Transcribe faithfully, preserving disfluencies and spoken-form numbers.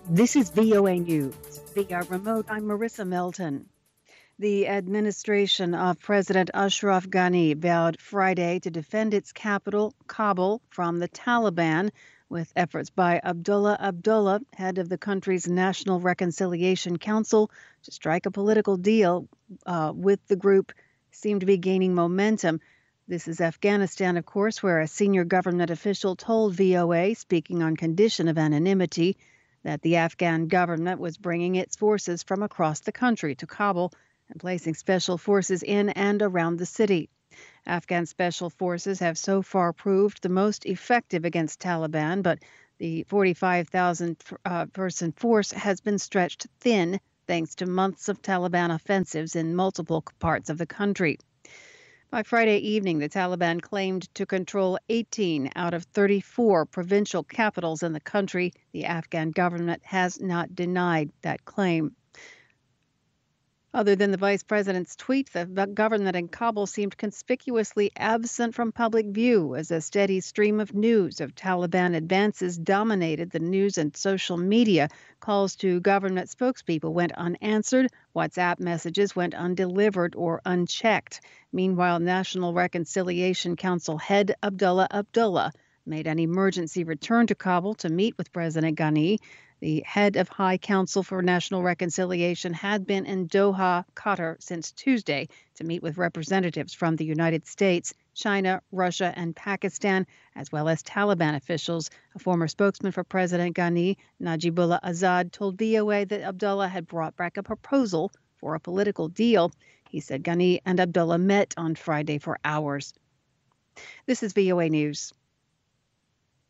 This is V O A News. Via remote, I'm Marissa Melton. The administration of President Ashraf Ghani vowed Friday to defend its capital, Kabul, from the Taliban, with efforts by Abdullah Abdullah, head of the country's National Reconciliation Council, to strike a political deal uh, with the group, seem to be gaining momentum. This is Afghanistan, of course, where a senior government official told V O A, speaking on condition of anonymity, that the Afghan government was bringing its forces from across the country to Kabul and placing special forces in and around the city. Afghan special forces have so far proved the most effective against Taliban, but the forty-five thousand uh, person force has been stretched thin thanks to months of Taliban offensives in multiple parts of the country. By Friday evening, the Taliban claimed to control eighteen out of thirty-four provincial capitals in the country. The Afghan government has not denied that claim. Other than the vice president's tweet, the government in Kabul seemed conspicuously absent from public view as a steady stream of news of Taliban advances dominated the news and social media. Calls to government spokespeople went unanswered. WhatsApp messages went undelivered or unchecked. Meanwhile, National Reconciliation Council head Abdullah Abdullah made an emergency return to Kabul to meet with President Ghani. The head of High Council for National Reconciliation had been in Doha, Qatar, since Tuesday to meet with representatives from the United States, China, Russia, and Pakistan, as well as Taliban officials. A former spokesman for President Ghani, Najibullah Azad, told V O A that Abdullah had brought back a proposal for a political deal. He said Ghani and Abdullah met on Friday for hours. This is V O A News.